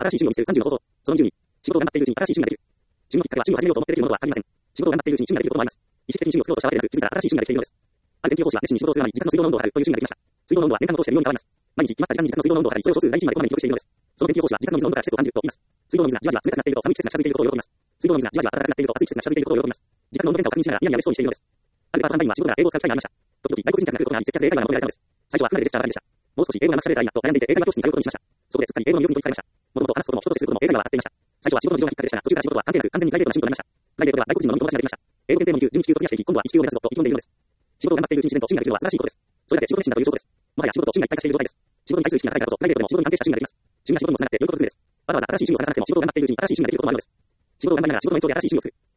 新しい趣味を見つける30の方法。その20に、仕事を頑張っているうちに新しい趣味ができる。自分のきっかけは趣味を始めようと思ってできるものはありません。仕事を頑張っているうちに趣味ができることもあります。意識的に趣味を作ろうとしたわけでなく、気づいたら新しい趣味ができているのです。ある天気予報士は熱心に仕事をするのに時間の水道の温度を測るという趣味ができました。水道の温度は年間を通して微妙に変わります。毎日決まった時間に時間の水道の温度を測り、それを小数第一までこまめに記録しているのです。その天気予報士は時間の水の温度から季節を感じると言います。水道の水がじわじわ冷たくなっていると寒い季節が近づいていることを喜びます。水道の水がじわじわ暖かくなっていると暑い季節が近づいていることを喜びます。時間の温度変化を確認しながらニヤニヤ嬉しそうにしているのです。あるデパート団員は仕事が英語を使う機会がありました。時々外国人客が来ることがあり接客で英会話が求められたのです。最初は不慣れでジェスチャーばかりでした。もう少し英語が学習れたらいいなと悩んでいて英会話教室に通うことにしました。そこですっかり英語の魅力に取り憑かれました。もともと話すことも人と接することも英会話は合っていました。最初は仕事の事情がきっかけでしたが、途中から仕事は関係なく完全にプライベートな進歩になりました。プライベートでは外国人の飲み友達ができました。英語検定の2級、準1級をクリアしていき、今度は1級を目指すぞと意気込んでいるのです。仕事を頑張っているうちに自然と趣味ができるのは素晴らしいことです。それだけ仕事熱心だという証拠です。もはや仕事と趣味が一体化している状態です。仕事に対する意識が高いからこそ、プライベートでも仕事に関係した趣味ができます。趣味が仕事にもつながって良いことずくめです。わざわざ新しい趣味を探さなくても仕事を頑張っているうちに新しい趣味ができることもあるのです。仕事を頑張りながら仕事の延長で新しい趣味をする。